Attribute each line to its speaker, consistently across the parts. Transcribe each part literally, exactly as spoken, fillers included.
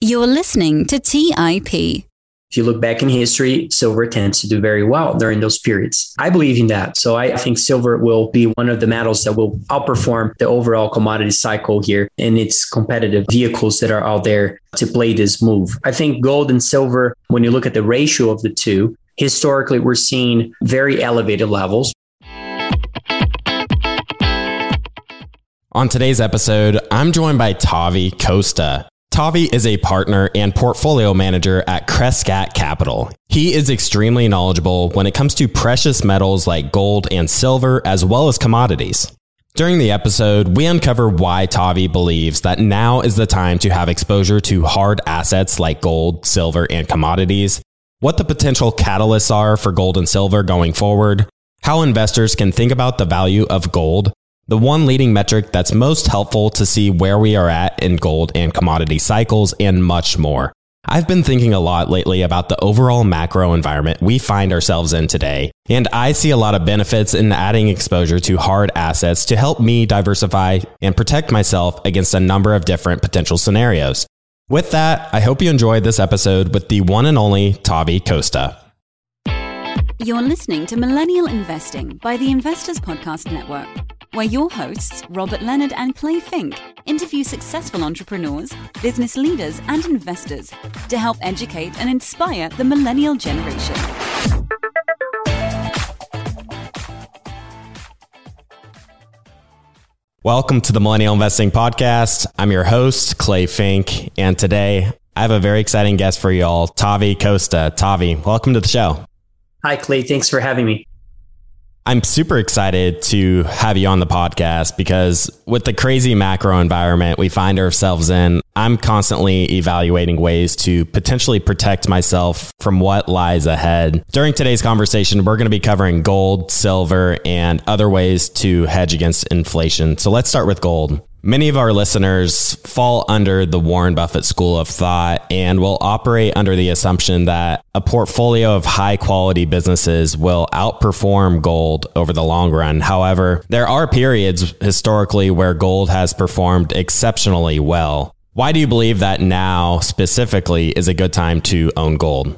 Speaker 1: You're listening to T I P.
Speaker 2: If you look back in history, silver tends to do very well during those periods. I believe in that. So I think silver will be one of the metals that will outperform the overall commodity cycle here in its competitive vehicles that are out there to play this move. I think gold and silver, when you look at the ratio of the two, historically, we're seeing very elevated levels.
Speaker 3: On today's episode, I'm joined by Tavi Costa. Tavi is a partner and portfolio manager at Crescat Capital. He is extremely knowledgeable when it comes to precious metals like gold and silver, as well as commodities. During the episode, we uncover why Tavi believes that now is the time to have exposure to hard assets like gold, silver, and commodities, what the potential catalysts are for gold and silver going forward, how investors can think about the value of gold, the one leading metric that's most helpful to see where we are at in gold and commodity cycles, and much more. I've been thinking a lot lately about the overall macro environment we find ourselves in today, and I see a lot of benefits in adding exposure to hard assets to help me diversify and protect myself against a number of different potential scenarios. With that, I hope you enjoyed this episode with the one and only Tavi Costa.
Speaker 1: You're listening to Millennial Investing by the Investors Podcast Network, where your hosts, Robert Leonard and Clay Fink, interview successful entrepreneurs, business leaders, and investors to help educate and inspire the millennial generation.
Speaker 3: Welcome to the Millennial Investing Podcast. I'm your host, Clay Fink, and today I have a very exciting guest for you all, Tavi Costa. Tavi, welcome to the show.
Speaker 2: Hi, Clay. Thanks for having me.
Speaker 3: I'm super excited to have you on the podcast because with the crazy macro environment we find ourselves in, I'm constantly evaluating ways to potentially protect myself from what lies ahead. During today's conversation, we're going to be covering gold, silver, and other ways to hedge against inflation. So let's start with gold. Many of our listeners fall under the Warren Buffett school of thought and will operate under the assumption that a portfolio of high quality businesses will outperform gold over the long run. However, there are periods historically where gold has performed exceptionally well. Why do you believe that now specifically is a good time to own gold?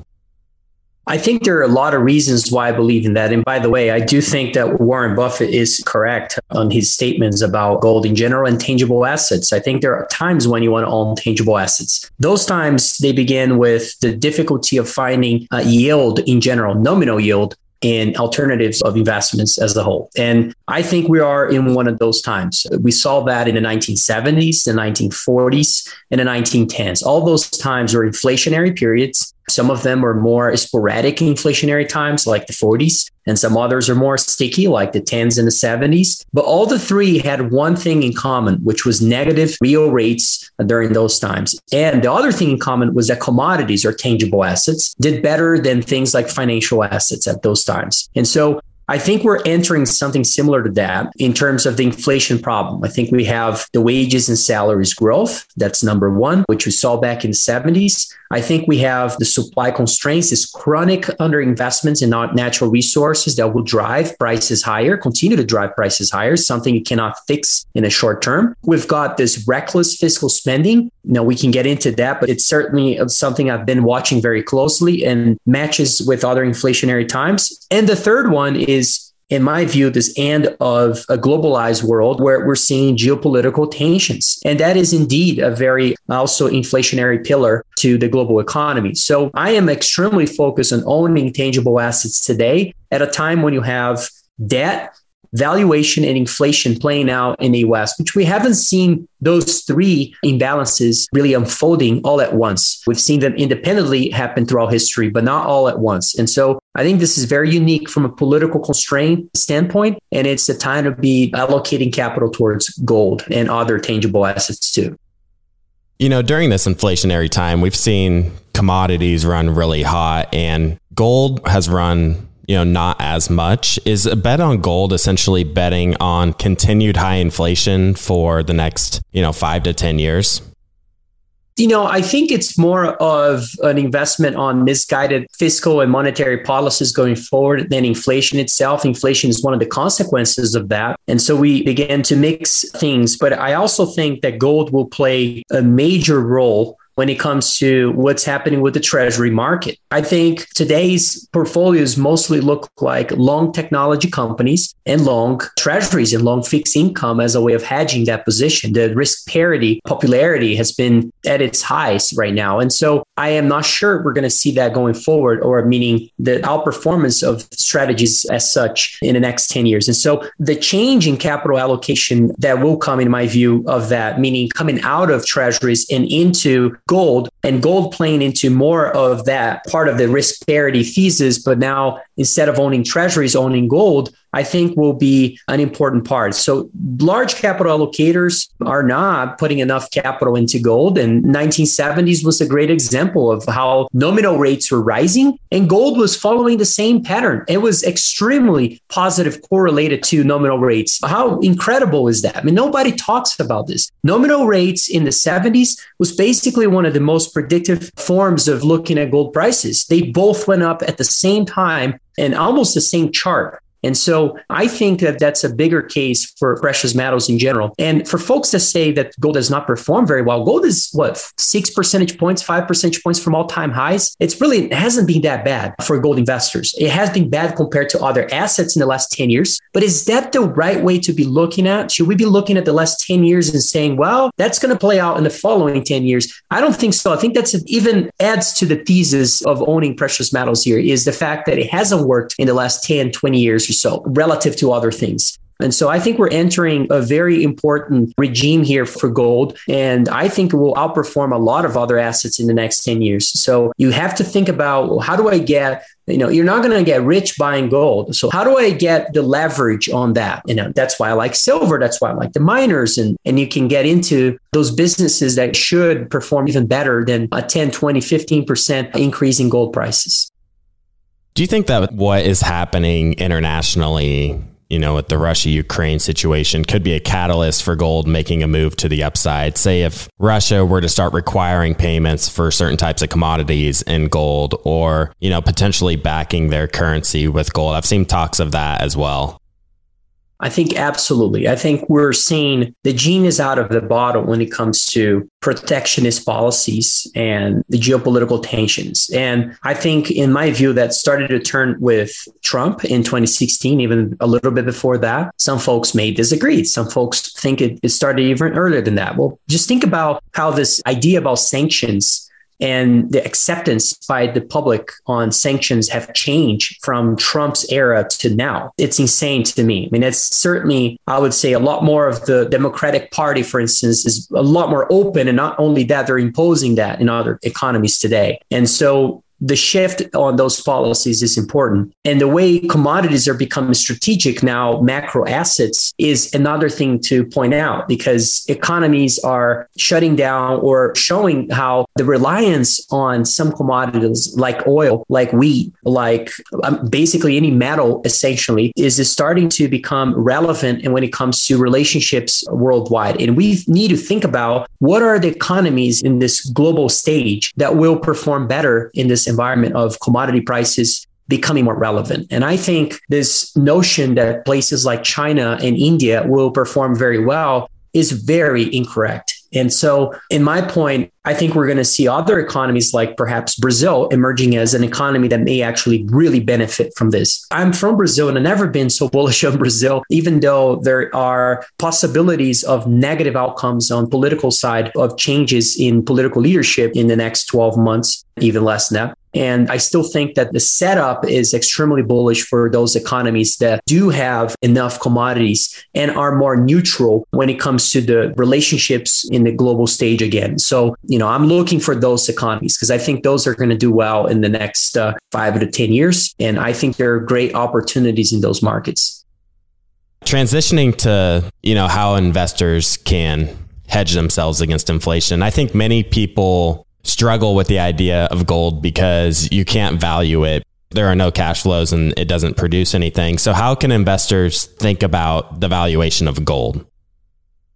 Speaker 2: I think there are a lot of reasons why I believe in that. And by the way, I do think that Warren Buffett is correct on his statements about gold in general and tangible assets. I think there are times when you want to own tangible assets. Those times, they begin with the difficulty of finding a yield in general, nominal yield, and alternatives of investments as a whole. And I think we are in one of those times. We saw that in the nineteen seventies, the nineteen forties, and the nineteen tens. All those times were inflationary periods. Some of them were more sporadic inflationary times like the forties, and some others are more sticky like the tens and the seventies. But all the three had one thing in common, which was negative real rates during those times. And the other thing in common was that commodities or tangible assets did better than things like financial assets at those times. And so I think we're entering something similar to that in terms of the inflation problem. I think we have the wages and salaries growth. That's number one, which we saw back in the seventies. I think we have the supply constraints, this chronic underinvestments in our natural resources that will drive prices higher, continue to drive prices higher, something you cannot fix in a short term. We've got this reckless fiscal spending. Now, we can get into that, but it's certainly something I've been watching very closely and matches with other inflationary times. And the third one is, in my view, this end of a globalized world where we're seeing geopolitical tensions. And that is indeed a very also inflationary pillar to the global economy. So I am extremely focused on owning tangible assets today at a time when you have debt, valuation, and inflation playing out in the U S, which we haven't seen those three imbalances really unfolding all at once. We've seen them independently happen throughout history, but not all at once. And so I think this is very unique from a political constraint standpoint, and it's the time to be allocating capital towards gold and other tangible assets too.
Speaker 3: You know, during this inflationary time, we've seen commodities run really hot and gold has run, you know, not as much. Is a bet on gold essentially betting on continued high inflation for the next, you know, five to ten years?
Speaker 2: You know, I think it's more of an investment on misguided fiscal and monetary policies going forward than inflation itself. Inflation is one of the consequences of that. And so we begin to mix things. But I also think that gold will play a major role when it comes to what's happening with the treasury market. I think today's portfolios mostly look like long technology companies and long treasuries and long fixed income as a way of hedging that position. The risk parity popularity has been at its highs right now. And so I am not sure we're going to see that going forward, or meaning the outperformance of strategies as such in the next ten years. And so the change in capital allocation that will come, in my view, of that, meaning coming out of treasuries and into gold, and gold playing into more of that part of the risk parity thesis, but now instead of owning treasuries, owning gold, I think will be an important part. So large capital allocators are not putting enough capital into gold. And nineteen seventies was a great example of how nominal rates were rising and gold was following the same pattern. It was extremely positive correlated to nominal rates. How incredible is that? I mean, nobody talks about this. Nominal rates in the seventies was basically one of the most predictive forms of looking at gold prices. They both went up at the same time and almost the same chart. And so I think that that's a bigger case for precious metals in general. And for folks that say that gold does not perform very well, gold is what, six percentage points, five percentage points from all-time highs. It's really, it hasn't been that bad for gold investors. It has been bad compared to other assets in the last ten years. But is that the right way to be looking at? Should we be looking at the last ten years and saying, well, that's going to play out in the following ten years? I don't think so. I think that's even adds to the thesis of owning precious metals here, is the fact that it hasn't worked in the last ten, twenty years or so relative to other things. And so I think we're entering a very important regime here for gold. And I think it will outperform a lot of other assets in the next ten years. So you have to think about, well, how do I get, you know, you're not going to get rich buying gold. So how do I get the leverage on that? You know, that's why I like silver. That's why I like the miners. And, and you can get into those businesses that should perform even better than a ten, twenty, fifteen percent increase in gold prices.
Speaker 3: Do you think that what is happening internationally, you know, with the Russia-Ukraine situation could be a catalyst for gold making a move to the upside? Say if Russia were to start requiring payments for certain types of commodities in gold, or, you know, potentially backing their currency with gold. I've seen talks of that as well.
Speaker 2: I think absolutely. I think we're seeing the genie is out of the bottle when it comes to protectionist policies and the geopolitical tensions. And I think, in my view, that started to turn with Trump in twenty sixteen, even a little bit before that. Some folks may disagree. Some folks think it, it started even earlier than that. Well, just think about how this idea about sanctions and the acceptance by the public on sanctions have changed from Trump's era to now. It's insane to me. I mean, it's certainly, I would say, a lot more of the Democratic Party, for instance, is a lot more open. And not only that, they're imposing that in other economies today. And so the shift on those policies is important. And the way commodities are becoming strategic now, macro assets, is another thing to point out, because economies are shutting down or showing how the reliance on some commodities like oil, like wheat, like um, basically any metal, essentially, is starting to become relevant. And when it comes to relationships worldwide, and we need to think about what are the economies in this global stage that will perform better in this environment of commodity prices becoming more relevant. And I think this notion that places like China and India will perform very well is very incorrect. And so, in my point, I think we're going to see other economies like perhaps Brazil emerging as an economy that may actually really benefit from this. I'm from Brazil and I've never been so bullish on Brazil, even though there are possibilities of negative outcomes on political side of changes in political leadership in the next twelve months, even less than that. And I still think that the setup is extremely bullish for those economies that do have enough commodities and are more neutral when it comes to the relationships in the global stage again. So, you know, I'm looking for those economies because I think those are going to do well in the next uh, five to ten years. And I think there are great opportunities in those markets.
Speaker 3: Transitioning to, you know, how investors can hedge themselves against inflation. I think many people struggle with the idea of gold because you can't value it. There are no cash flows and it doesn't produce anything. So how can investors think about the valuation of gold?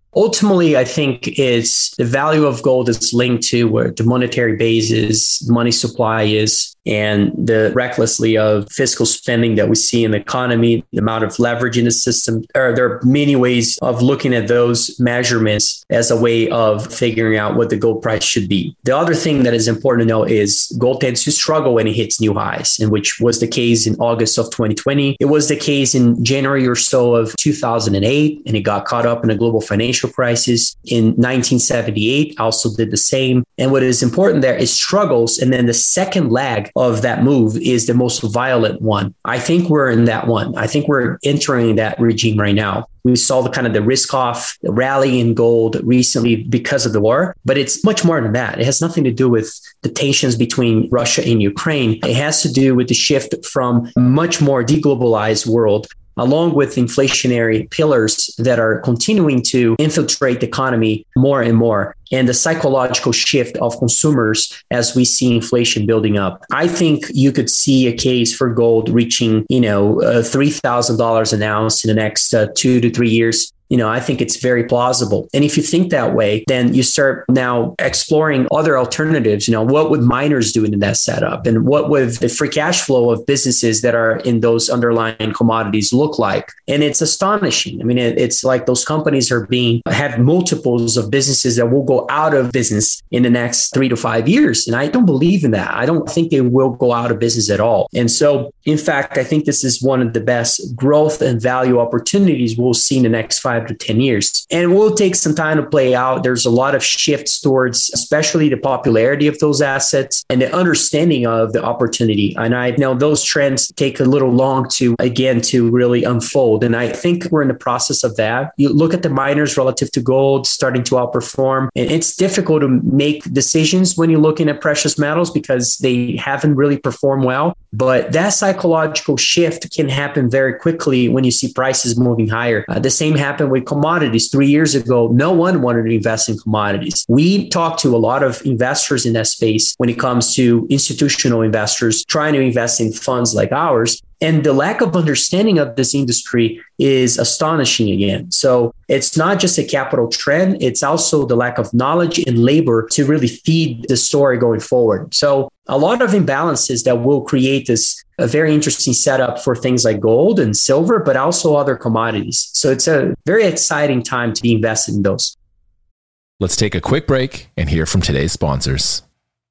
Speaker 2: Ultimately, I think it's the value of gold is linked to where the monetary base is, money supply is, and the recklessly of fiscal spending that we see in the economy, the amount of leverage in the system. There are, there are many ways of looking at those measurements as a way of figuring out what the gold price should be. The other thing that is important to know is gold tends to struggle when it hits new highs, and which was the case in August of twenty twenty. It was the case in January or so of two thousand eight, and it got caught up in a global financial crisis. In nineteen seventy-eight, also did the same. And what is important there is struggles. And then the second leg of that move is the most violent one. I think we're in that one. I think we're entering that regime right now. We saw the kind of the risk off the rally in gold recently because of the war, but it's much more than that. It has nothing to do with the tensions between Russia and Ukraine. It has to do with the shift from a much more deglobalized world, along with inflationary pillars that are continuing to infiltrate the economy more and more, and the psychological shift of consumers as we see inflation building up. I think you could see a case for gold reaching, you know, uh, three thousand dollars an ounce in the next uh, two to three years. You know, I think it's very plausible. And if you think that way, then you start now exploring other alternatives. You know, what would miners do in that setup? And what would the free cash flow of businesses that are in those underlying commodities look like? And it's astonishing. I mean, it, it's like those companies are being, have multiples of businesses that will go out of business in the next three to five years. And I don't believe in that. I don't think they will go out of business at all. And so, in fact, I think this is one of the best growth and value opportunities we'll see in the next five to ten years. And it will take some time to play out. There's a lot of shifts towards, especially the popularity of those assets and the understanding of the opportunity. And I know those trends take a little long to, again, to really unfold. And I think we're in the process of that. You look at the miners relative to gold starting to outperform. And it's difficult to make decisions when you're looking at precious metals because they haven't really performed well. But that psychological shift can happen very quickly when you see prices moving higher. Uh, the same happened with commodities. Three years ago, no one wanted to invest in commodities. We talked to a lot of investors in that space when it comes to institutional investors trying to invest in funds like ours. And the lack of understanding of this industry is astonishing again. So it's not just a capital trend, it's also the lack of knowledge and labor to really feed the story going forward. So a lot of imbalances that will create this a very interesting setup for things like gold and silver, but also other commodities. So it's a very exciting time to be invested in those.
Speaker 4: Let's take a quick break and hear from today's sponsors.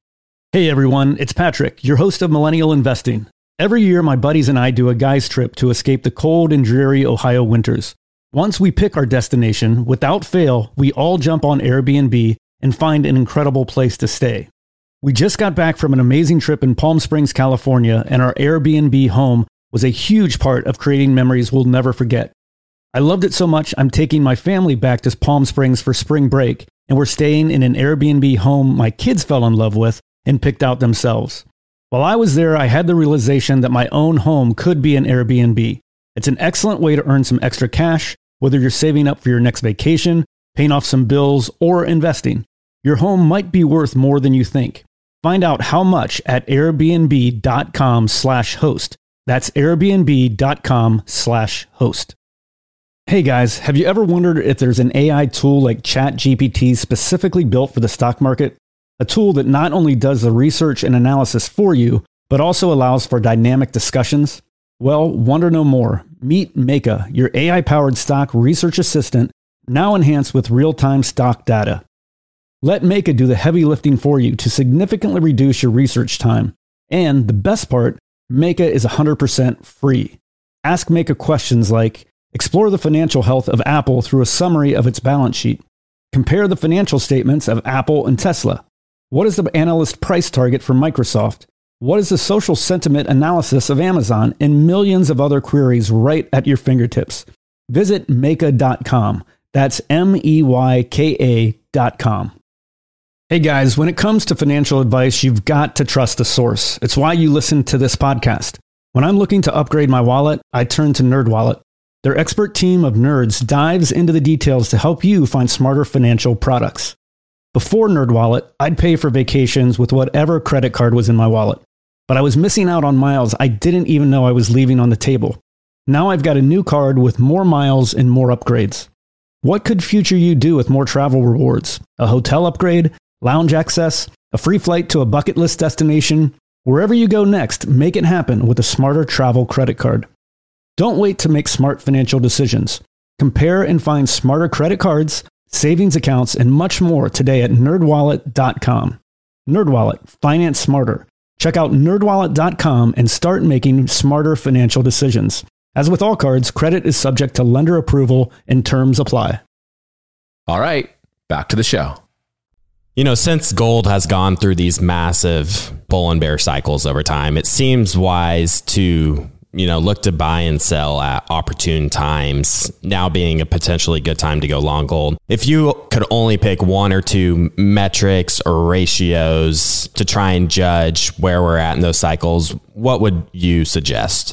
Speaker 5: Hey everyone, it's Patrick, your host of Millennial Investing. Every year, my buddies and I do a guy's trip to escape the cold and dreary Ohio winters. Once we pick our destination, without fail, we all jump on Airbnb and find an incredible place to stay. We just got back from an amazing trip in Palm Springs, California, and our Airbnb home was a huge part of creating memories we'll never forget. I loved it so much, I'm taking my family back to Palm Springs for spring break, and we're staying in an Airbnb home my kids fell in love with and picked out themselves. While I was there, I had the realization that my own home could be an Airbnb. It's an excellent way to earn some extra cash, whether you're saving up for your next vacation, paying off some bills, or investing. Your home might be worth more than you think. Find out how much at airbnb.com slash host. That's airbnb.com slash host. Hey guys, have you ever wondered if there's an A I tool like ChatGPT specifically built for the stock market? A tool that not only does the research and analysis for you, but also allows for dynamic discussions? Well, wonder no more. Meet Meka, your A I-powered stock research assistant, now enhanced with real-time stock data. Let Meka do the heavy lifting for you to significantly reduce your research time. And the best part, Meka is one hundred percent free. Ask Meka questions like, explore the financial health of Apple through a summary of its balance sheet. Compare the financial statements of Apple and Tesla. What is the analyst price target for Microsoft? What is the social sentiment analysis of Amazon? And millions of other queries right at your fingertips. Visit Meka dot com. That's M E Y K A dot com. Hey guys, when it comes to financial advice, you've got to trust the source. It's why you listen to this podcast. When I'm looking to upgrade my wallet, I turn to NerdWallet. Their expert team of nerds dives into the details to help you find smarter financial products. Before NerdWallet, I'd pay for vacations with whatever credit card was in my wallet. But I was missing out on miles I didn't even know I was leaving on the table. Now I've got a new card with more miles and more upgrades. What could future you do with more travel rewards? A hotel upgrade, lounge access, a free flight to a bucket list destination? Wherever you go next, make it happen with a Smarter Travel credit card. Don't wait to make smart financial decisions. Compare and find smarter credit cards, savings accounts, and much more today at nerd wallet dot com. NerdWallet, finance smarter. Check out nerd wallet dot com and start making smarter financial decisions. As with all cards, credit is subject to lender approval and terms apply.
Speaker 4: All right, back to the show.
Speaker 3: You know, since gold has gone through these massive bull and bear cycles over time, it seems wise to, you know, look to buy and sell at opportune times, now being a potentially good time to go long gold. If you could only pick one or two metrics or ratios to try and judge where we're at in those cycles, what would you suggest?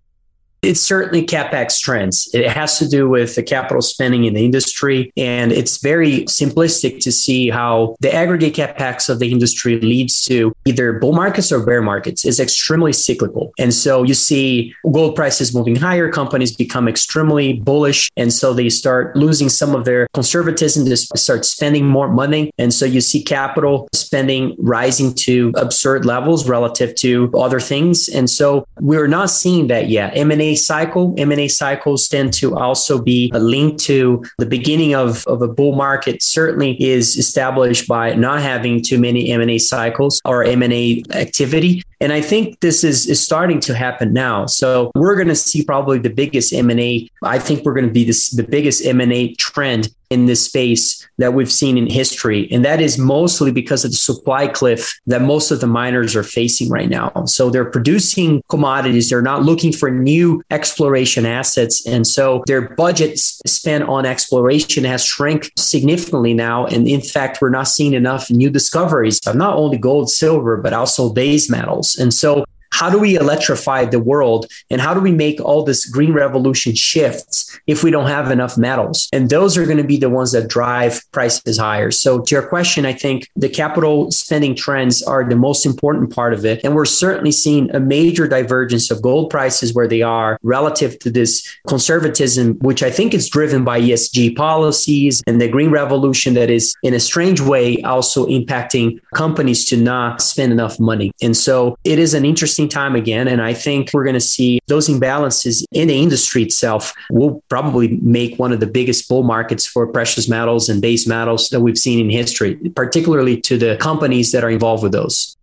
Speaker 2: It's certainly CapEx trends. It has to do with the capital spending in the industry. And it's very simplistic to see how the aggregate CapEx of the industry leads to either bull markets or bear markets. It's extremely cyclical. And so you see gold prices moving higher, companies become extremely bullish. And so they start losing some of their conservatism to start spending more money. And so you see capital spending rising to absurd levels relative to other things. And so we're not seeing that yet. M and A cycle, M and A cycles tend to also be linked to the beginning of, of a bull market, certainly is established by not having too many M and A cycles or M and A activity. And I think this is, is starting to happen now. So we're going to see probably the biggest M and A. I think we're going to be this, the biggest M and A trend in this space that we've seen in history. And that is mostly because of the supply cliff that most of the miners are facing right now. So they're producing commodities. They're not looking for new exploration assets. And so their budget spent on exploration has shrunk significantly now. And in fact, we're not seeing enough new discoveries of not only gold, silver, but also base metals. And so how do we electrify the world? And how do we make all this green revolution shifts if we don't have enough metals? And those are going to be the ones that drive prices higher. So to your question, I think the capital spending trends are the most important part of it. And we're certainly seeing a major divergence of gold prices where they are relative to this conservatism, which I think is driven by E S G policies and the green revolution that is in a strange way also impacting companies to not spend enough money. And so it is an interesting time again. And I think we're going to see those imbalances in the industry itself will probably make one of the biggest bull markets for precious metals and base metals that we've seen in history, particularly to the companies that are involved with those.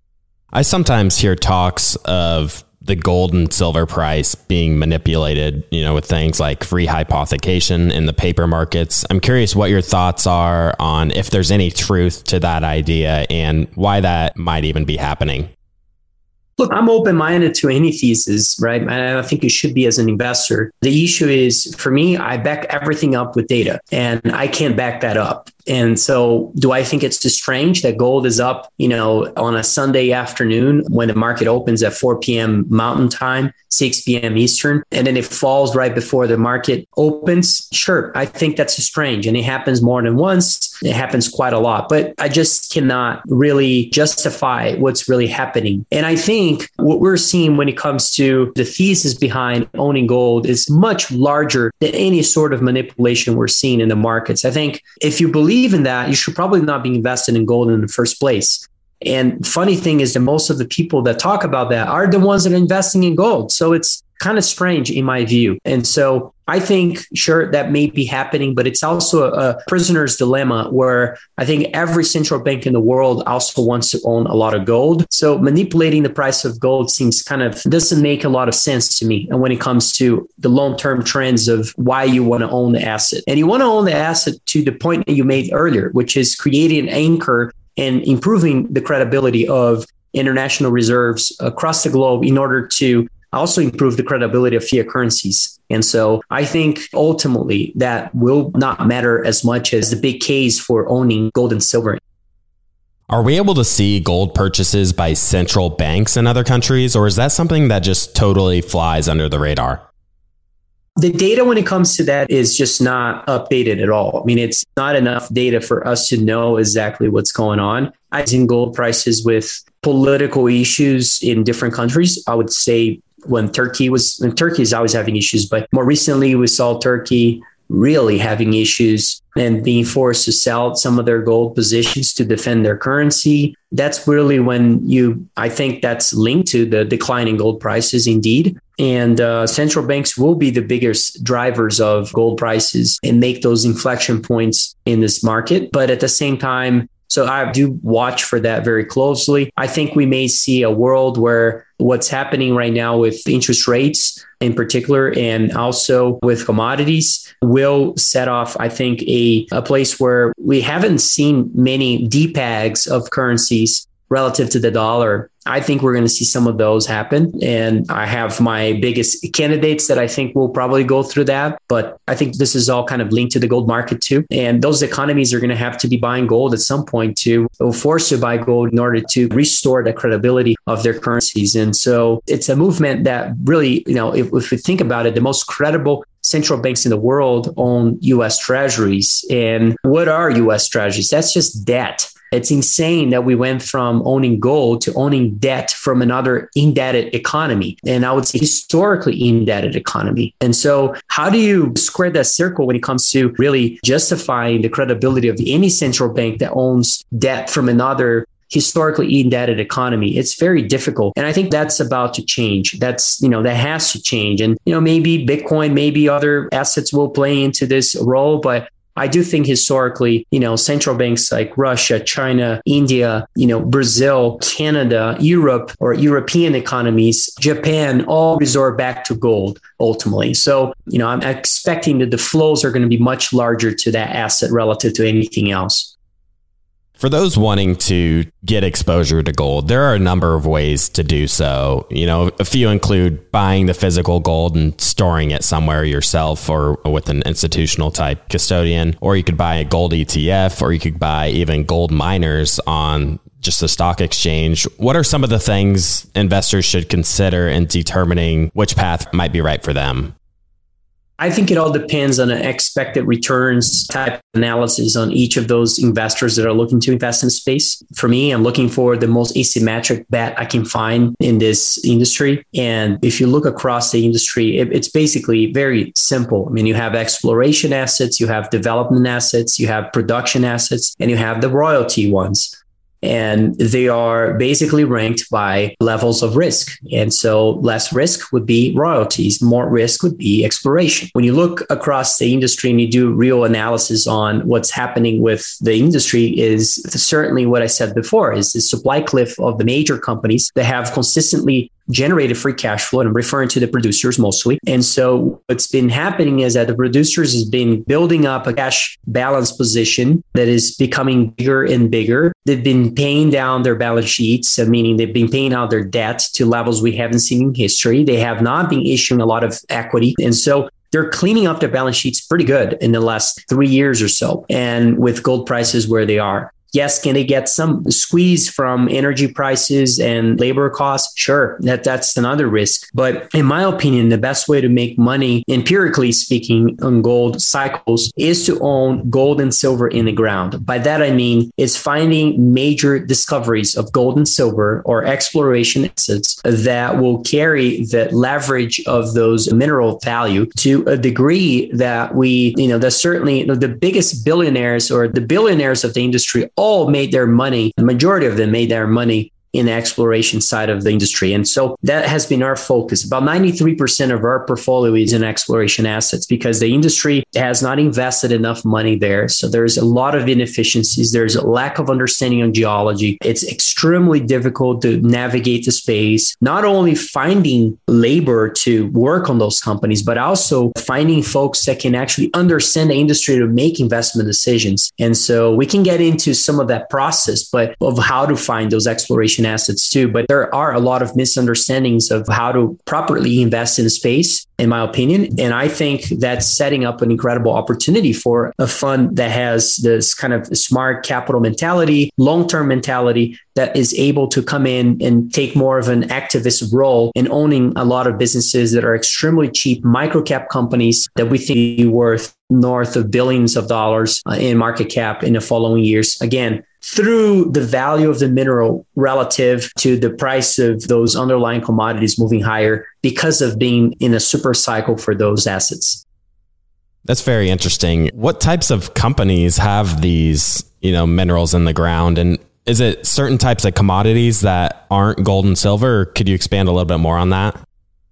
Speaker 3: I sometimes hear talks of the gold and silver price being manipulated, you know, with things like free hypothecation in the paper markets. I'm curious what your thoughts are on if there's any truth to that idea and why that might even be happening.
Speaker 2: Look, I'm open-minded to any thesis, right? And I think you should be as an investor. The issue is, for me, I back everything up with data, and I can't back that up. And so do I think it's just strange that gold is up, you know, on a Sunday afternoon when the market opens at four p.m. Mountain Time, six p.m. Eastern, and then it falls right before the market opens? Sure, I think that's strange. And it happens more than once. It happens quite a lot, but I just cannot really justify what's really happening. And I think what we're seeing when it comes to the thesis behind owning gold is much larger than any sort of manipulation we're seeing in the markets. I think if you believe in that, you should probably not be invested in gold in the first place. And funny thing is that most of the people that talk about that are the ones that are investing in gold. So it's kind of strange in my view. And so I think, sure, that may be happening, but it's also a, a prisoner's dilemma where I think every central bank in the world also wants to own a lot of gold. So manipulating the price of gold seems kind of doesn't make a lot of sense to me. And when it comes to the long-term trends of why you want to own the asset, and you want to own the asset to the point that you made earlier, which is creating an anchor and improving the credibility of international reserves across the globe in order to also improve the credibility of fiat currencies. And so I think ultimately that will not matter as much as the big case for owning gold and silver.
Speaker 3: Are we able to see gold purchases by central banks in other countries, or is that something that just totally flies under the radar?
Speaker 2: The data when it comes to that is just not updated at all. I mean, it's not enough data for us to know exactly what's going on. I've seen gold prices with political issues in different countries. I would say when Turkey was, and Turkey is always having issues, but more recently we saw Turkey really having issues and being forced to sell some of their gold positions to defend their currency. That's really when you, I think that's linked to the decline in gold prices indeed. And uh, central banks will be the biggest drivers of gold prices and make those inflection points in this market. But at the same time, so I do watch for that very closely. I think we may see a world where what's happening right now with interest rates in particular, and also with commodities, will set off, I think, a, a place where we haven't seen many D PEGs of currencies relative to the dollar. I think we're going to see some of those happen. And I have my biggest candidates that I think will probably go through that. But I think this is all kind of linked to the gold market too. And those economies are going to have to be buying gold at some point to or forced to buy gold in order to restore the credibility of their currencies. And so it's a movement that really, you know, if, if we think about it, the most credible central banks in the world own U S treasuries. And what are U S treasuries? That's just debt. It's insane that we went from owning gold to owning debt from another indebted economy. And I would say historically indebted economy. And so how do you square that circle when it comes to really justifying the credibility of any central bank that owns debt from another historically indebted economy? It's very difficult. And I think that's about to change. That's, you know, that has to change. And, you know, maybe Bitcoin, maybe other assets will play into this role, but I do think historically, you know, central banks like Russia, China, India, you know, Brazil, Canada, Europe, or European economies, Japan, all resort back to gold ultimately. So, you know, I'm expecting that the flows are going to be much larger to that asset relative to anything else.
Speaker 3: For those wanting to get exposure to gold, there are a number of ways to do so. You know, a few include buying the physical gold and storing it somewhere yourself or with an institutional type custodian, or you could buy a gold E T F, or you could buy even gold miners on just the stock exchange. What are some of the things investors should consider in determining which path might be right for them?
Speaker 2: I think it all depends on an expected returns type analysis on each of those investors that are looking to invest in space. For me, I'm looking for the most asymmetric bet I can find in this industry. And if you look across the industry, it, it's basically very simple. I mean, you have exploration assets, you have development assets, you have production assets, and you have the royalty ones. And they are basically ranked by levels of risk. And so less risk would be royalties, more risk would be exploration. When you look across the industry and you do real analysis on what's happening with the industry, is certainly what I said before, is the supply cliff of the major companies that have consistently generated free cash flow, and I'm referring to the producers mostly. And so what's been happening is that the producers has been building up a cash balance position that is becoming bigger and bigger. They've been paying down their balance sheets, meaning they've been paying out their debt to levels we haven't seen in history. They have not been issuing a lot of equity. And so they're cleaning up their balance sheets pretty good in the last three years or so. And with gold prices where they are. Yes, can they get some squeeze from energy prices and labor costs? Sure, that, that's another risk. But in my opinion, the best way to make money, empirically speaking, on gold cycles is to own gold and silver in the ground. By that, I mean, it's finding major discoveries of gold and silver or exploration assets that will carry the leverage of those mineral value to a degree that we, you know, that's certainly the biggest billionaires or the billionaires of the industry all made their money, the majority of them made their money in the exploration side of the industry. And so that has been our focus. About ninety-three percent of our portfolio is in exploration assets because the industry has not invested enough money there. So there's a lot of inefficiencies. There's a lack of understanding of geology. It's extremely difficult to navigate the space, not only finding labor to work on those companies, but also finding folks that can actually understand the industry to make investment decisions. And so we can get into some of that process, but of how to find those exploration assets too. But there are a lot of misunderstandings of how to properly invest in a space, in my opinion. And I think that's setting up an incredible opportunity for a fund that has this kind of smart capital mentality, long-term mentality that is able to come in and take more of an activist role in owning a lot of businesses that are extremely cheap, micro-cap companies that we think are worth north of billions of dollars in market cap in the following years. Again, through the value of the mineral relative to the price of those underlying commodities moving higher because of being in a super cycle for those assets.
Speaker 3: That's very interesting. What types of companies have these, you know, minerals in the ground? And is it certain types of commodities that aren't gold and silver? Or could you expand a little bit more on that?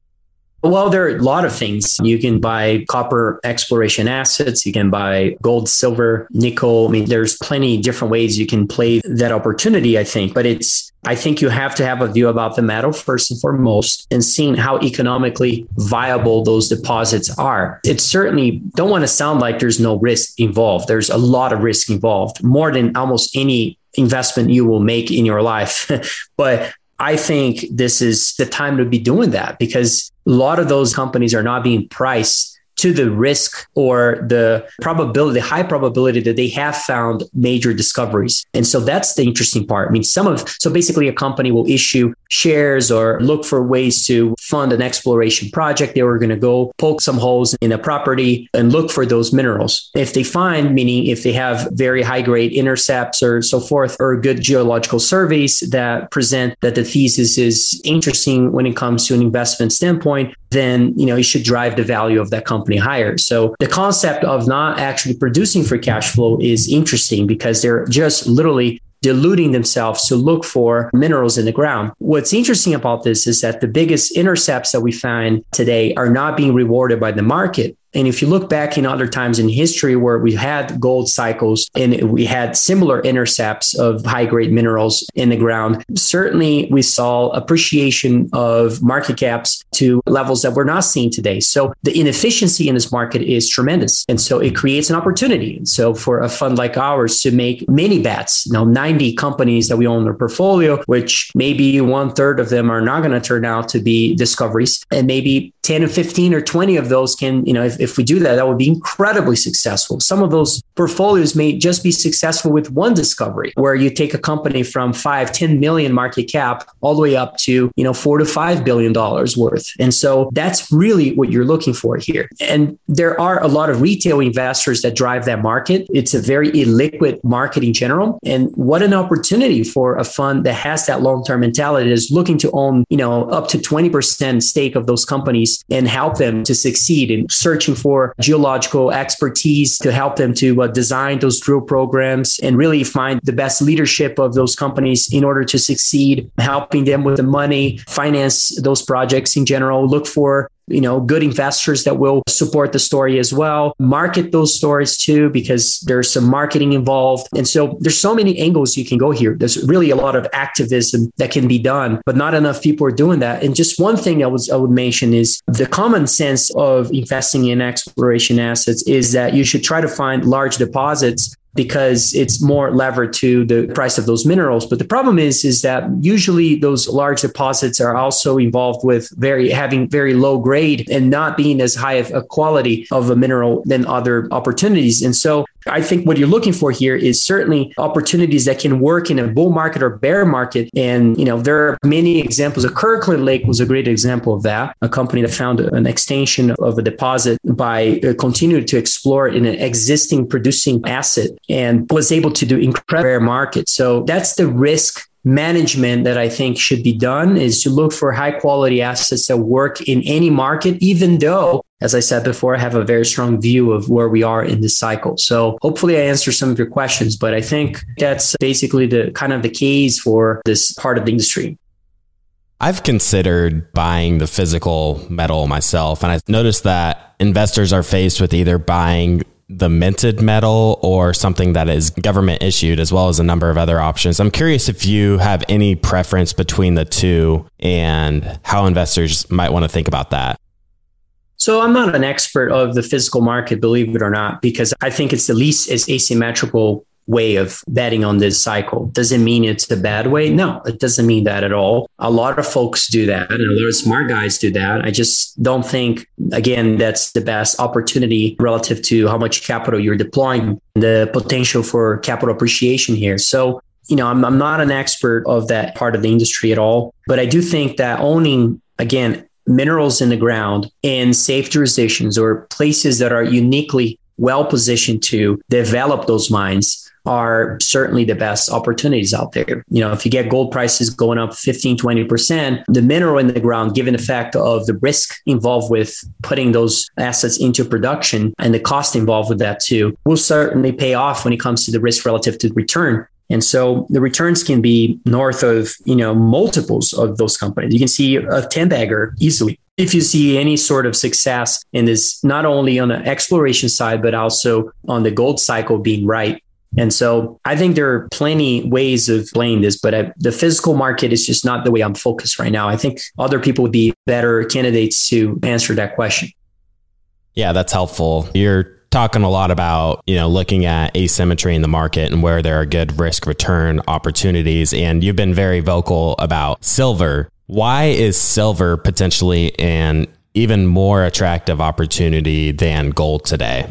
Speaker 2: Well, there are a lot of things. You can buy copper exploration assets. You can buy gold, silver, nickel. I mean, there's plenty of different ways you can play that opportunity, I think. But it's, I think you have to have a view about the metal first and foremost and seeing how economically viable those deposits are. It certainly don't want to sound like there's no risk involved. There's a lot of risk involved, more than almost any investment you will make in your life. But I think this is the time to be doing that because a lot of those companies are not being priced to the risk or the probability, the high probability that they have found major discoveries. And so that's the interesting part. I mean, some of, so basically a company will issue shares or look for ways to fund an exploration project. They were going to go poke some holes in a property and look for those minerals. If they find, meaning if they have very high grade intercepts or so forth, or good geological surveys that present that the thesis is interesting when it comes to an investment standpoint, then, you know, you should drive the value of that company higher. So the concept of not actually producing free cash flow is interesting because they're just literally diluting themselves to look for minerals in the ground. What's interesting about this is that the biggest intercepts that we find today are not being rewarded by the market. And if you look back in other times in history where we had gold cycles and we had similar intercepts of high grade minerals in the ground, certainly we saw appreciation of market caps to levels that we're not seeing today. So the inefficiency in this market is tremendous. And so it creates an opportunity. And so for a fund like ours to make many bets, you know, ninety companies that we own in our portfolio, which maybe one third of them are not going to turn out to be discoveries. And maybe ten or fifteen or twenty of those can, you know, if, if we do that, that would be incredibly successful. Some of those portfolios may just be successful with one discovery, where you take a company from five, ten million market cap all the way up to, you know, four to five billion dollars worth. And so that's really what you're looking for here. And there are a lot of retail investors that drive that market. It's a very illiquid market in general. And what an opportunity for a fund that has that long-term mentality, is looking to own, you know, up to twenty percent stake of those companies and help them to succeed in searching for geological expertise to help them to uh, design those drill programs and really find the best leadership of those companies in order to succeed, helping them with the money, finance those projects in general, look for, you know, good investors that will support the story as well, market those stories too, because there's some marketing involved. And so there's so many angles you can go here. There's really a lot of activism that can be done, but not enough people are doing that. And just one thing I was I would mention is the common sense of investing in exploration assets is that you should try to find large deposits because it's more levered to the price of those minerals. But the problem is, is that usually those large deposits are also involved with very having very low grade and not being as high of a quality of a mineral than other opportunities. And so I think what you're looking for here is certainly opportunities that can work in a bull market or bear market. And, you know, there are many examples. Kirkland Lake was a great example of that, a company that found an extension of a deposit by continuing to explore in an existing producing asset and was able to do incredible bear market. So that's the risk management that I think should be done, is to look for high quality assets that work in any market, even though, as I said before, I have a very strong view of where we are in this cycle. So hopefully I answer some of your questions, but I think that's basically the kind of the case for this part of the industry.
Speaker 3: I've considered buying the physical metal myself, and I've noticed that investors are faced with either buying the minted metal or something that is government issued, as well as a number of other options. I'm curious if you have any preference between the two and how investors might want to think about that.
Speaker 2: So I'm not an expert of the physical market, believe it or not, because I think it's the least as asymmetrical way of betting on this cycle. Does it mean it's a bad way? No, it doesn't mean that at all. A lot of folks do that, and a lot of smart guys do that. I just don't think, again, that's the best opportunity relative to how much capital you're deploying, the potential for capital appreciation here. So, you know, I'm, I'm not an expert of that part of the industry at all, but I do think that owning, again, minerals in the ground in safe jurisdictions or places that are uniquely well positioned to develop those mines are certainly the best opportunities out there. You know, if you get gold prices going up fifteen, twenty percent, the mineral in the ground, given the fact of the risk involved with putting those assets into production and the cost involved with that too, will certainly pay off when it comes to the risk relative to the return. And so the returns can be north of, you know, multiples of those companies. You can see a ten bagger easily. If you see any sort of success in this, not only on the exploration side, but also on the gold cycle being right. And so I think there are plenty ways of playing this, but I, the physical market is just not the way I'm focused right now. I think other people would be better candidates to answer that question.
Speaker 3: Yeah, that's helpful. You're talking a lot about, you know, looking at asymmetry in the market and where there are good risk return opportunities. And you've been very vocal about silver. Why is silver potentially an even more attractive opportunity than gold today?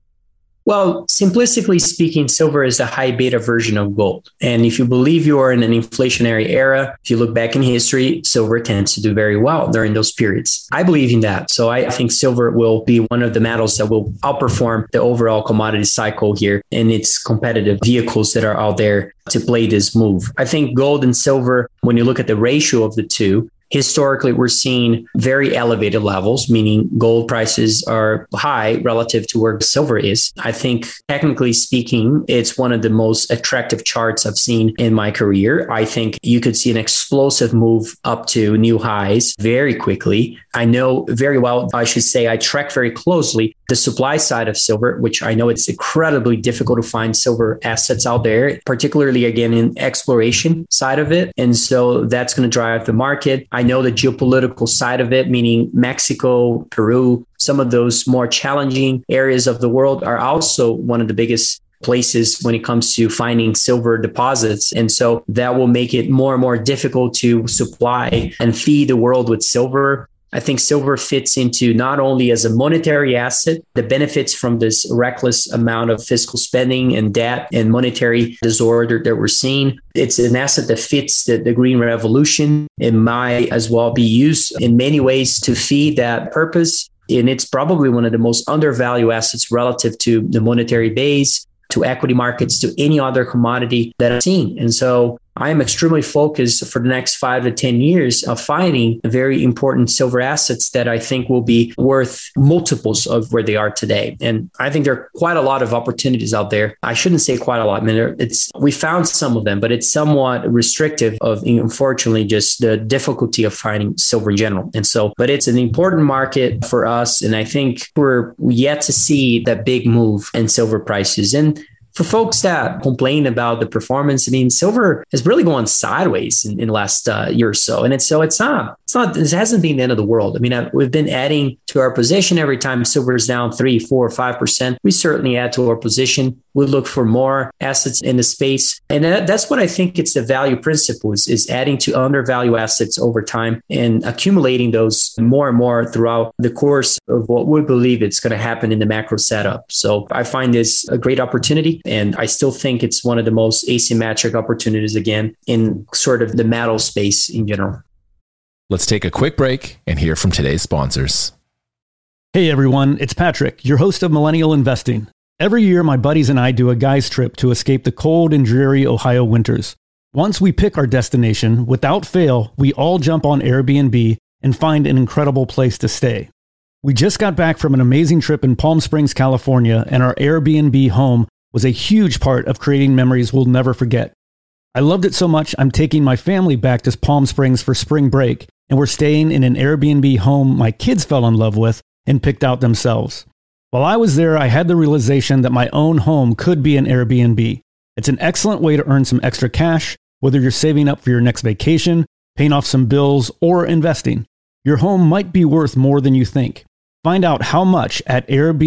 Speaker 2: Well, simplistically speaking, silver is the high beta version of gold. And if you believe you are in an inflationary era, if you look back in history, silver tends to do very well during those periods. I believe in that. So I think silver will be one of the metals that will outperform the overall commodity cycle here in its competitive vehicles that are out there to play this move. I think gold and silver, when you look at the ratio of the two, historically, we're seeing very elevated levels, meaning gold prices are high relative to where silver is. I think, technically speaking, it's one of the most attractive charts I've seen in my career. I think you could see an explosive move up to new highs very quickly. I know very well, I should say, I track very closely the supply side of silver, which I know it's incredibly difficult to find silver assets out there, particularly, again, in exploration side of it. And so that's going to drive the market. I know the geopolitical side of it, meaning Mexico, Peru, some of those more challenging areas of the world are also one of the biggest places when it comes to finding silver deposits. And so that will make it more and more difficult to supply and feed the world with silver. I think silver fits into not only as a monetary asset that benefits from this reckless amount of fiscal spending and debt and monetary disorder that we're seeing. It's an asset that fits the, the green revolution. It might as well be used in many ways to feed that purpose. And it's probably one of the most undervalued assets relative to the monetary base, to equity markets, to any other commodity that I've seen. And so I am extremely focused for the next five to ten years of finding very important silver assets that I think will be worth multiples of where they are today. And I think there are quite a lot of opportunities out there. I shouldn't say quite a lot. I mean, it's, we found some of them, but it's somewhat restrictive of, unfortunately, just the difficulty of finding silver in general. And so, but it's an important market for us. And I think we're yet to see that big move in silver prices. And for folks that complain about the performance, I mean, silver is really going sideways in, in the last uh, year or so. And it's so it's not, it's not, this hasn't been the end of the world. I mean, I, we've been adding to our position every time silver is down three, four, five percent. We certainly add to our position. We look for more assets in the space. And that, that's what I think it's the value principle is, is adding to undervalued assets over time and accumulating those more and more throughout the course of what we believe it's going to happen in the macro setup. So I find this a great opportunity. And I still think it's one of the most asymmetric opportunities, again, in sort of the metal space in general.
Speaker 4: Let's take a quick break and hear from today's sponsors.
Speaker 5: Hey everyone, it's Patrick, your host of Millennial Investing. Every year, my buddies and I do a guy's trip to escape the cold and dreary Ohio winters. Once we pick our destination, without fail, we all jump on Airbnb and find an incredible place to stay. We just got back from an amazing trip in Palm Springs, California, and our Airbnb home was a huge part of creating memories we'll never forget. I loved it so much, I'm taking my family back to Palm Springs for spring break, and we're staying in an Airbnb home my kids fell in love with and picked out themselves. While I was there, I had the realization that my own home could be an Airbnb. It's an excellent way to earn some extra cash, whether you're saving up for your next vacation, paying off some bills, or investing. Your home might be worth more than you think. Find out how much at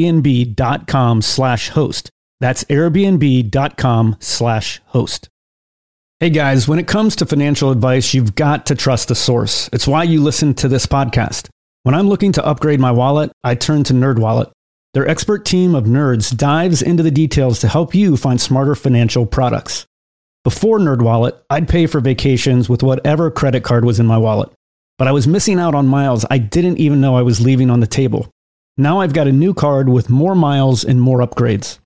Speaker 5: airbnb.com slash host. That's airbnb.com slash host. Hey guys, when it comes to financial advice, you've got to trust the source. It's why you listen to this podcast. When I'm looking to upgrade my wallet, I turn to NerdWallet. Their expert team of nerds dives into the details to help you find smarter financial products. Before NerdWallet, I'd pay for vacations with whatever credit card was in my wallet. But I was missing out on miles I didn't even know I was leaving on the table. Now I've got a new card with more miles and more upgrades.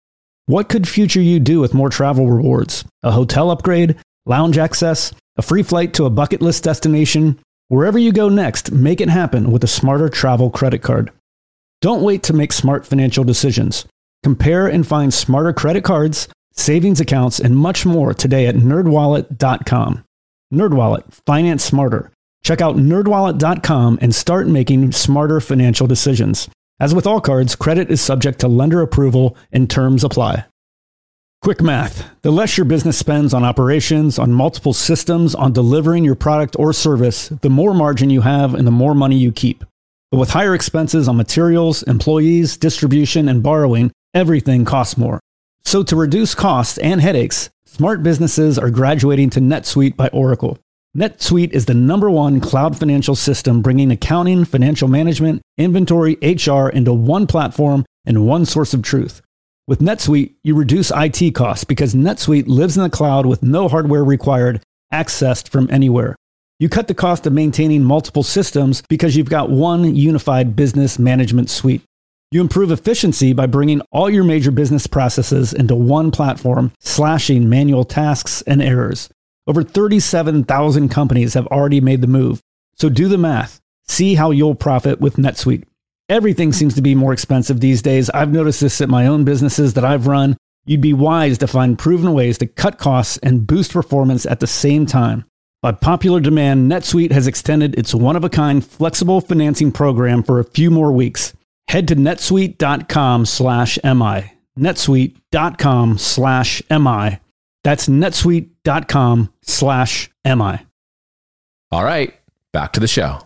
Speaker 5: What could future you do with more travel rewards? A hotel upgrade, lounge access, a free flight to a bucket list destination? Wherever you go next, make it happen with a Smarter Travel credit card. Don't wait to make smart financial decisions. Compare and find smarter credit cards, savings accounts, and much more today at nerd wallet dot com. NerdWallet, finance smarter. Check out nerd wallet dot com and start making smarter financial decisions. As with all cards, credit is subject to lender approval and terms apply. Quick math. The less your business spends on operations, on multiple systems, on delivering your product or service, the more margin you have and the more money you keep. But with higher expenses on materials, employees, distribution, and borrowing, everything costs more. So to reduce costs and headaches, smart businesses are graduating to NetSuite by Oracle. NetSuite is the number one cloud financial system, bringing accounting, financial management, inventory, H R into one platform and one source of truth. With NetSuite, you reduce I T costs because NetSuite lives in the cloud with no hardware required, accessed from anywhere. You cut the cost of maintaining multiple systems because you've got one unified business management suite. You improve efficiency by bringing all your major business processes into one platform, slashing manual tasks and errors. Over thirty-seven thousand companies have already made the move. So do the math. See how you'll profit with NetSuite. Everything seems to be more expensive these days. I've noticed this at my own businesses that I've run. You'd be wise to find proven ways to cut costs and boost performance at the same time. By popular demand, NetSuite has extended its one-of-a-kind flexible financing program for a few more weeks. Head to netsuite dot com slash M I. netsuite dot com slash M I. That's netsuite dot com slash M I.
Speaker 4: All right, back to the show.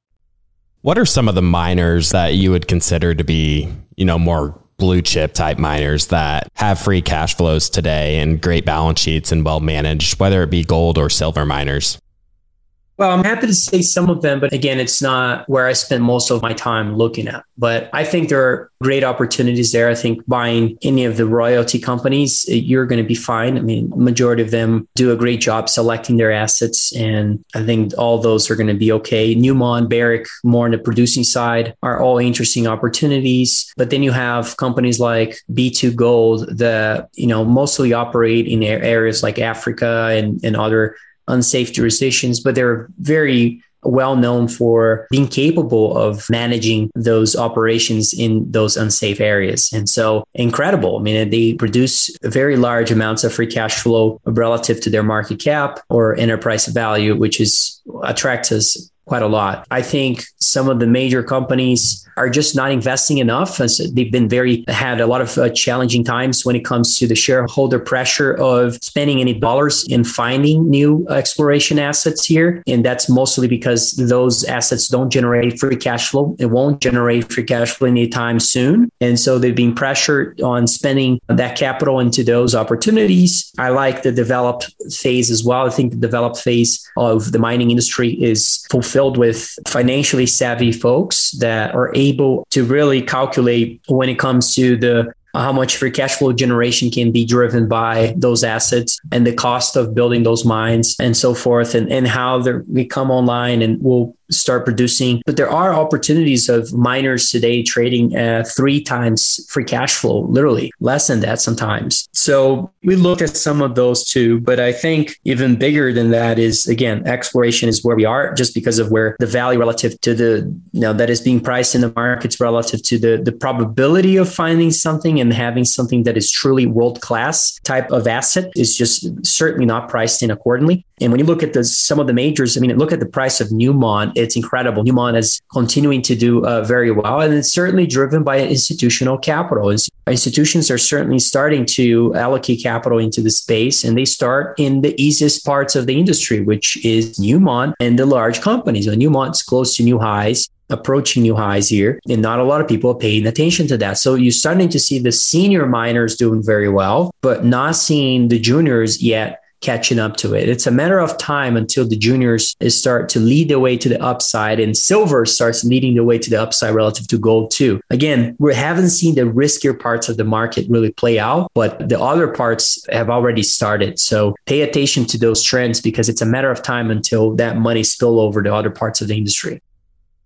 Speaker 3: What are some of the miners that you would consider to be, you know, more blue chip type miners that have free cash flows today and great balance sheets and well managed, whether it be gold or silver miners?
Speaker 2: Well, I'm happy to say some of them, but again, it's not where I spend most of my time looking at. But I think there are great opportunities there. I think buying any of the royalty companies, you're going to be fine. I mean, majority of them do a great job selecting their assets, and I think all those are going to be okay. Newmont, Barrick, more on the producing side, are all interesting opportunities. But then you have companies like B two Gold that, you know, mostly operate in areas like Africa and, and other unsafe jurisdictions, but they're very well known for being capable of managing those operations in those unsafe areas. And so incredible. I mean, they produce very large amounts of free cash flow relative to their market cap or enterprise value, which is attracts us quite a lot. I think some of the major companies are just not investing enough. As they've been very, had a lot of uh, challenging times when it comes to the shareholder pressure of spending any dollars in finding new exploration assets here. And that's mostly because those assets don't generate free cash flow. It won't generate free cash flow anytime soon. And so they've been pressured on spending that capital into those opportunities. I like the developed phase as well. I think the developed phase of the mining industry is fulfilled with financially savvy folks that are able to really calculate when it comes to the how much free cash flow generation can be driven by those assets and the cost of building those mines and so forth, and, and how they come online and will start producing. But there are opportunities of miners today trading at three times free cash flow, literally less than that sometimes. So we looked at some of those too, but I think even bigger than that is, again, exploration is where we are just because of where the value relative to the, you know, that is being priced in the markets relative to the, the probability of finding something and having something that is truly world-class type of asset is just certainly not priced in accordingly. And when you look at the, some of the majors, I mean, look at the price of Newmont. It's incredible. Newmont is continuing to do uh, very well, and it's certainly driven by institutional capital. Institutions are certainly starting to allocate capital into the space, and they start in the easiest parts of the industry, which is Newmont and the large companies. So Newmont's close to new highs, approaching new highs here, and not a lot of people are paying attention to that. So you're starting to see the senior miners doing very well, but not seeing the juniors yet catching up to it. It's a matter of time until the juniors start to lead the way to the upside, and silver starts leading the way to the upside relative to gold too. Again, we haven't seen the riskier parts of the market really play out, but the other parts have already started. So pay attention to those trends because it's a matter of time until that money spill over to other parts of the industry.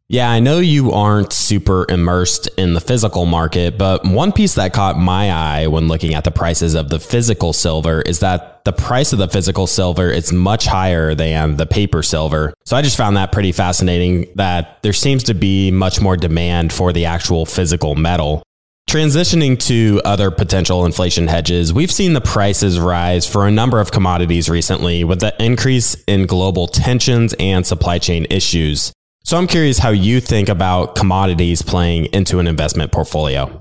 Speaker 3: Yeah, I know you aren't super immersed in the physical market, but one piece that caught my eye when looking at the prices of the physical silver is that the price of the physical silver is much higher than the paper silver. So I just found that pretty fascinating that there seems to be much more demand for the actual physical metal. Transitioning to other potential inflation hedges, we've seen the prices rise for a number of commodities recently with the increase in global tensions and supply chain issues. So I'm curious how you think about commodities playing into an investment portfolio.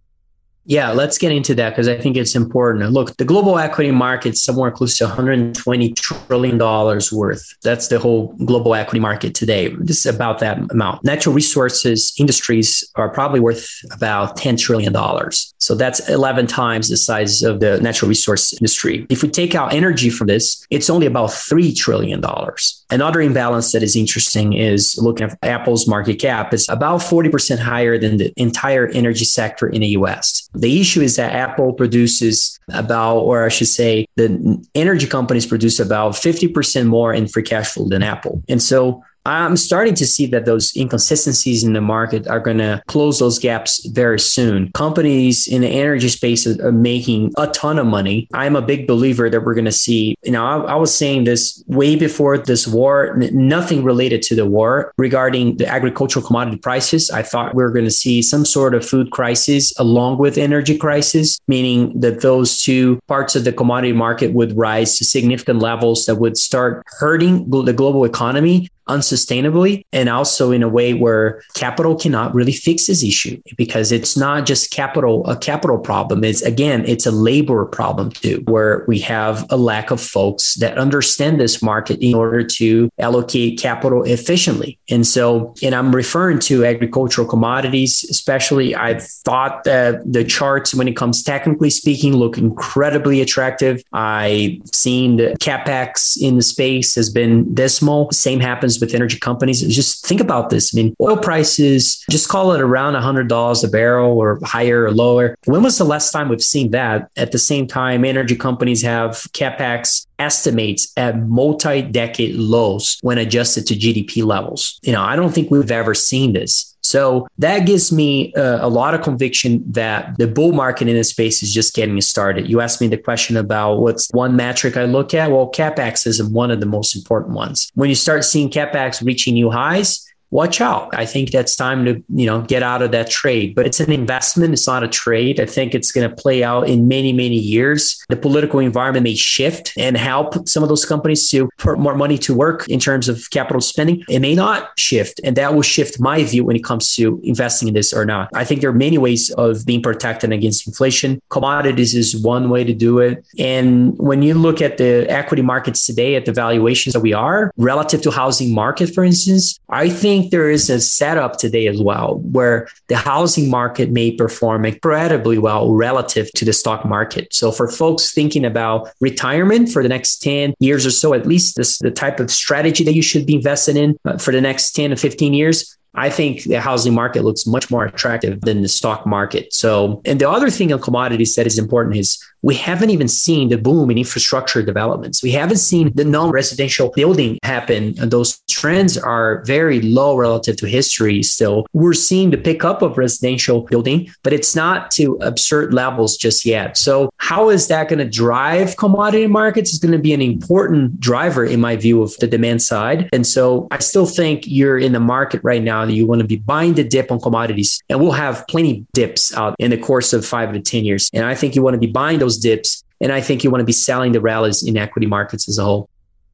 Speaker 2: Yeah, let's get into that because I think it's important. Look, the global equity market's somewhere close to one hundred twenty trillion dollars worth. That's the whole global equity market today. This is about that amount. Natural resources industries are probably worth about ten trillion dollars. So that's eleven times the size of the natural resource industry. If we take out energy from this, it's only about three trillion dollars. Another imbalance that is interesting is looking at Apple's market cap is about forty percent higher than the entire energy sector in the U S. The issue is that Apple produces about, or I should say, the energy companies produce about fifty percent more in free cash flow than Apple. And so I'm starting to see that those inconsistencies in the market are going to close those gaps very soon. Companies in the energy space are making a ton of money. I'm a big believer that we're going to see, you know, I, I was saying this way before this war, n- nothing related to the war regarding the agricultural commodity prices. I thought we were going to see some sort of food crisis along with energy crisis, meaning that those two parts of the commodity market would rise to significant levels that would start hurting the global economy unsustainably, and also in a way where capital cannot really fix this issue because it's not just capital, a capital problem. It's again, it's a labor problem too, where we have a lack of folks that understand this market in order to allocate capital efficiently. And so, and I'm referring to agricultural commodities, especially. I thought that the charts, when it comes technically speaking, look incredibly attractive. I've seen the CapEx in the space has been dismal. Same happens with energy companies. Just think about this. I mean, oil prices, just call it around one hundred dollars a barrel or higher or lower. When was the last time we've seen that? At the same time, energy companies have CapEx estimates at multi-decade lows when adjusted to G D P levels. You know, I don't think we've ever seen this. So that gives me uh, a lot of conviction that the bull market in this space is just getting started. You asked me the question about what's one metric I look at. Well, CapEx is one of the most important ones. When you start seeing CapEx reaching new highs, watch out. I think that's time to, you know, get out of that trade. But it's an investment. It's not a trade. I think it's going to play out in many, many years. The political environment may shift and help some of those companies to put more money to work in terms of capital spending. It may not shift. And that will shift my view when it comes to investing in this or not. I think there are many ways of being protected against inflation. Commodities is one way to do it. And when you look at the equity markets today, at the valuations that we are relative to housing market, for instance, I think there is a setup today as well where the housing market may perform incredibly well relative to the stock market. So for folks thinking about retirement for the next ten years or so, at least this is the type of strategy that you should be invested in uh, for the next ten to fifteen years. I think the housing market looks much more attractive than the stock market. So, and the other thing on commodities that is important is we haven't even seen the boom in infrastructure developments. We haven't seen the non-residential building happen. And those trends are very low relative to history still. We're seeing the pickup of residential building, but it's not to absurd levels just yet. So how is that going to drive commodity markets? It's going to be an important driver in my view of the demand side. And so I still think you're in the market right now that you want to be buying the dip on commodities, and we'll have plenty of dips out in the course of five to ten years. And I think you want to be buying those dips. And I think you want to be selling the rallies in equity markets as a whole.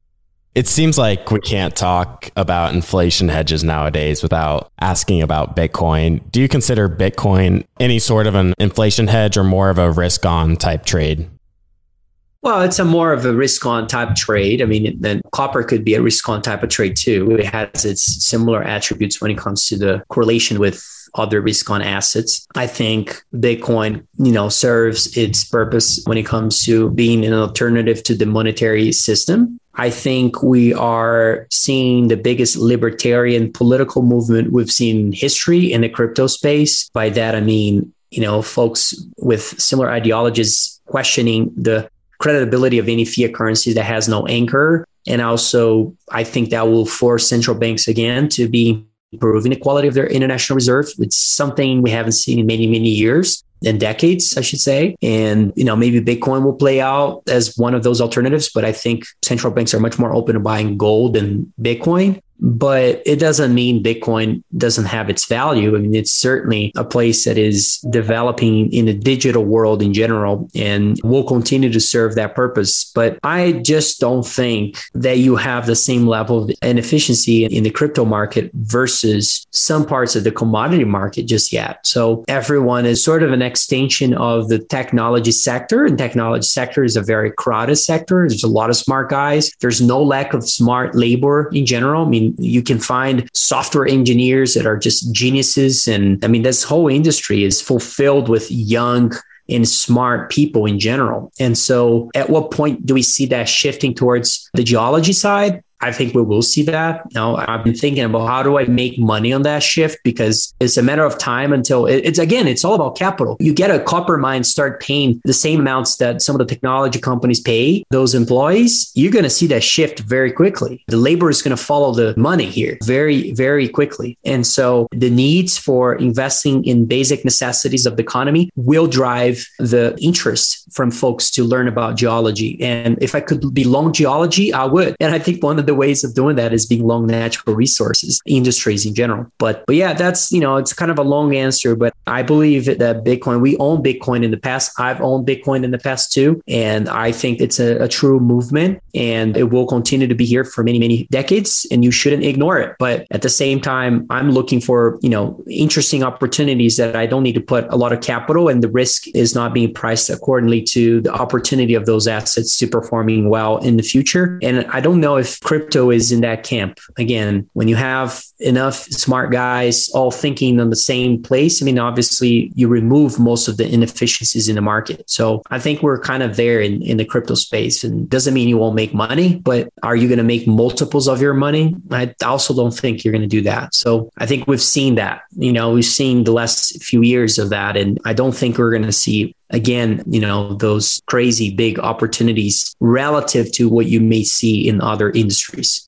Speaker 3: It seems like we can't talk about inflation hedges nowadays without asking about Bitcoin. Do you consider Bitcoin any sort of an inflation hedge or more of a risk on type trade?
Speaker 2: Well, it's a more of a risk on type trade. I mean, then copper could be a risk on type of trade too. It has its similar attributes when it comes to the correlation with other risk on assets. I think Bitcoin, you know, serves its purpose when it comes to being an alternative to the monetary system. I think we are seeing the biggest libertarian political movement we've seen in history in the crypto space. By that, I mean, you know, folks with similar ideologies questioning the credibility of any fiat currency that has no anchor. And also, I think that will force central banks again to be improving the quality of their international reserves. It's something we haven't seen in many, many years. And decades, I should say. And, you know, maybe Bitcoin will play out as one of those alternatives, but I think central banks are much more open to buying gold than Bitcoin. But it doesn't mean Bitcoin doesn't have its value. I mean, it's certainly a place that is developing in the digital world in general and will continue to serve that purpose. But I just don't think that you have the same level of inefficiency in the crypto market versus some parts of the commodity market just yet. So everyone is sort of an extension of the technology sector, and technology sector is a very crowded sector. There's a lot of smart guys. There's no lack of smart labor in general. I mean, you can find software engineers that are just geniuses. And I mean, this whole industry is fulfilled with young and smart people in general. And so at what point do we see that shifting towards the geology side? I think we will see that. Now, I've been thinking about how do I make money on that shift, because it's a matter of time until it, it's, again, it's all about capital. You get a copper mine, start paying the same amounts that some of the technology companies pay those employees, you're going to see that shift very quickly. The labor is going to follow the money here very, very quickly. And so the needs for investing in basic necessities of the economy will drive the interest from folks to learn about geology. And if I could be long geology, I would. And I think one of the ways of doing that is being long natural resources industries in general. But but yeah, that's, you know, it's kind of a long answer, but I believe that Bitcoin, we own Bitcoin in the past. I've owned Bitcoin in the past too. And I think it's a, a true movement, and it will continue to be here for many, many decades, and you shouldn't ignore it. But at the same time, I'm looking for, you know, interesting opportunities that I don't need to put a lot of capital, and the risk is not being priced accordingly to the opportunity of those assets to performing well in the future. And I don't know if crypto is in that camp. Again, when you have enough smart guys all thinking on the same place, I mean, obviously you remove most of the inefficiencies in the market. So I think we're kind of there in, in the crypto space, and doesn't mean you won't make money, but are you going to make multiples of your money? I also don't think you're going to do that. So I think we've seen that, you know, we've seen the last few years of that. And I don't think we're going to see again, you know, those crazy big opportunities relative to what you may see in other industries.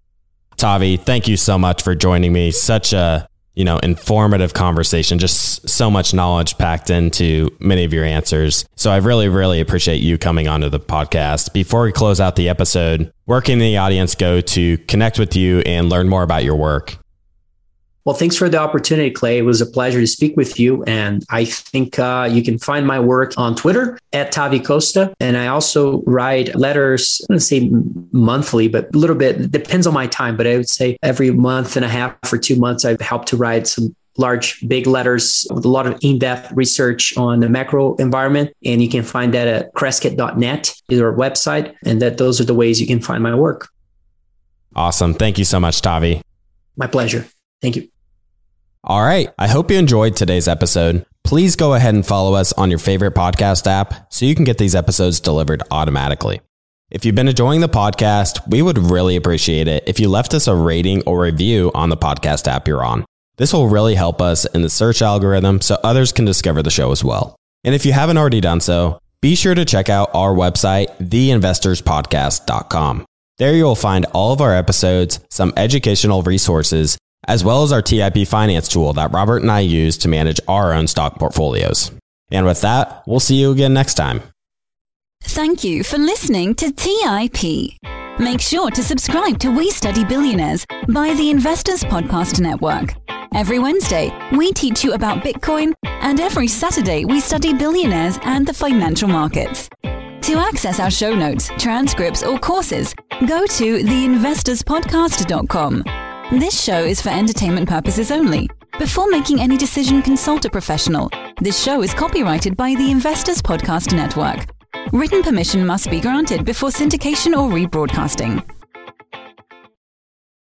Speaker 3: Tavi, thank you so much for joining me. Such a, you know, informative conversation, just so much knowledge packed into many of your answers. So I really, really appreciate you coming onto the podcast. Before we close out the episode, where can the audience go to connect with you and learn more about your work?
Speaker 2: Well, thanks for the opportunity, Clay. It was a pleasure to speak with you. And I think uh, you can find my work on Twitter at Tavi Costa. And I also write letters, I'm going to say monthly, but a little bit, it depends on my time. But I would say every month and a half or two months, I've helped to write some large, big letters with a lot of in-depth research on the macro environment. And you can find that at crescat dot net, is our website. And that those are the ways you can find my work.
Speaker 3: Awesome. Thank you so much, Tavi.
Speaker 2: My pleasure. Thank you.
Speaker 3: All right. I hope you enjoyed today's episode. Please go ahead and follow us on your favorite podcast app so you can get these episodes delivered automatically. If you've been enjoying the podcast, we would really appreciate it if you left us a rating or review on the podcast app you're on. This will really help us in the search algorithm so others can discover the show as well. And if you haven't already done so, be sure to check out our website, the investors podcast dot com. There you will find all of our episodes, some educational resources, as well as our T I P finance tool that Robert and I use to manage our own stock portfolios. And with that, we'll see you again next time.
Speaker 1: Thank you for listening to T I P. Make sure to subscribe to We Study Billionaires by the Investors Podcast Network. Every Wednesday, we teach you about Bitcoin, and every Saturday, we study billionaires and the financial markets. To access our show notes, transcripts, or courses, go to the investors podcast dot com. This show is for entertainment purposes only. Before making any decision, consult a professional. This show is copyrighted by the Investors Podcast Network. Written permission must be granted before syndication or rebroadcasting.